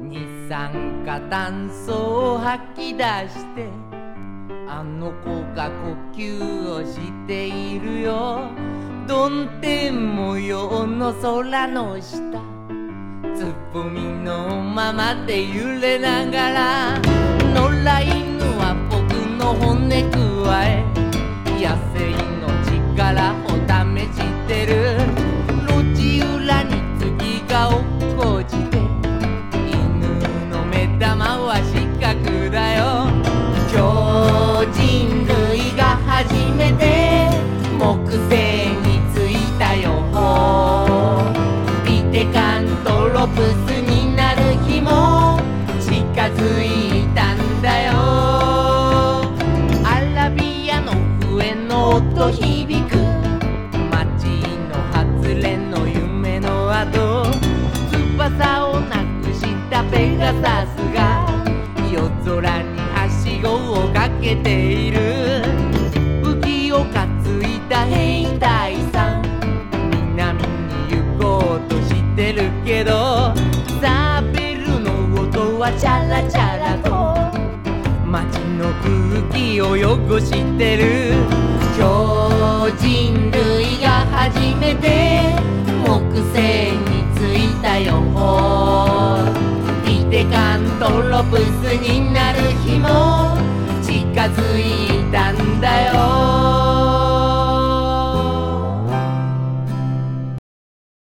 二酸化炭素を吐き出して、あの子が呼吸をしているよ。曇天模様の空の下、つぼみのままで揺れながら、野良犬は僕の骨くわえ、野生の力を試してる。路地裏に次が落っこちて、犬の目玉は四角だよ。今日人類が初めて木星に着いたよ。リテカントロプスになる日も近づいたんだよ。アラビアの笛の音響く、街の外れの夢の後、翼をなくしたペガサスが夜空にはしごをかけている。武器を担いだ兵隊さん、南に行こうとしてるけど、サーベルの音はチャラチャラと街の空気を汚してる。今日人類が初めて木星に着いたよ。リテカントロプスになる日も近づいたんだよ。